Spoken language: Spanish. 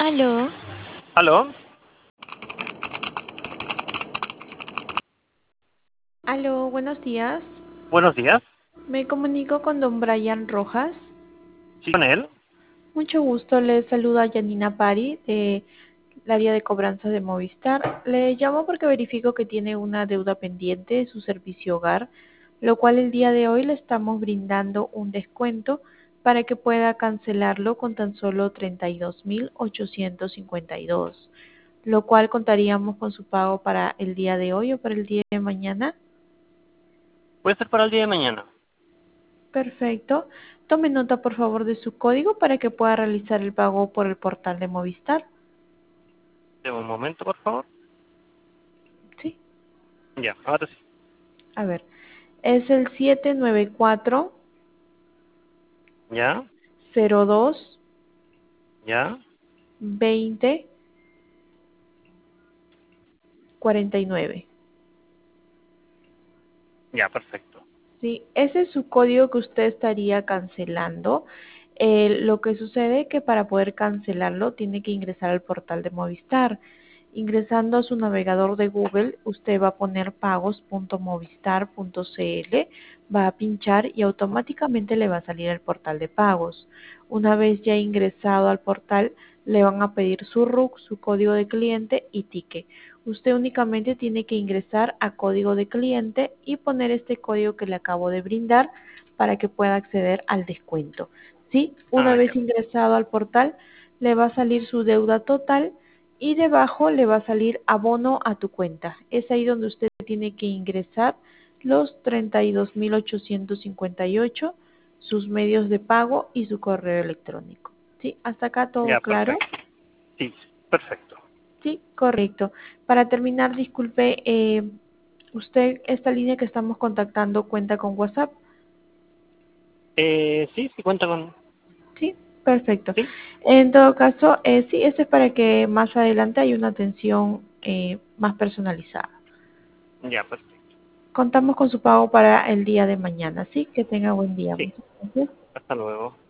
Aló, ¿Aló? aló, buenos días. Buenos días. Me comunico con don Brian Rojas. ¿Sí con él? Mucho gusto, le saluda Yanina Pari de la área de cobranza de Movistar. Le llamo porque verifico que tiene una deuda pendiente de su servicio hogar, lo cual el día de hoy le estamos brindando un descuento para que pueda cancelarlo con tan solo 32.852, lo cual contaríamos con su pago para el día de hoy o para el día de mañana. Puede ser para el día de mañana. Perfecto. Tome nota, por favor, de su código para que pueda realizar el pago por el portal de Movistar. Deme un momento, por favor. Sí. Ya, ahora sí. A ver, es el 794 Ya, 02 ya, 20 49. ya, perfecto. Sí, ese es su código que usted estaría cancelando. Lo que sucede es que para poder cancelarlo tiene que ingresar al portal de Movistar. Ingresando a su navegador de Google, usted va a poner pagos.movistar.cl, va a pinchar y automáticamente le va a salir el portal de pagos. Una vez ya ingresado al portal, le van a pedir su RUC, su código de cliente y ticket. Usted únicamente tiene que ingresar a código de cliente y poner este código que le acabo de brindar para que pueda acceder al descuento. ¿Sí? Una Ah, vez ya. ingresado al portal, le va a salir su deuda total y debajo le va a salir abono a tu cuenta. Es ahí donde usted tiene que ingresar los 32.858, sus medios de pago y su correo electrónico. ¿Sí? ¿Hasta acá todo Ya, claro? perfecto. Sí, perfecto. Sí, correcto. Para terminar, disculpe, usted, esta línea que estamos contactando cuenta con WhatsApp. Sí, sí cuenta con... Sí, perfecto. Sí, En todo caso, sí, eso es para que más adelante haya una atención más personalizada. ya, perfecto. Contamos con su pago para el día de mañana, ¿sí? Que tenga buen día. Sí, Muchas gracias. hasta luego.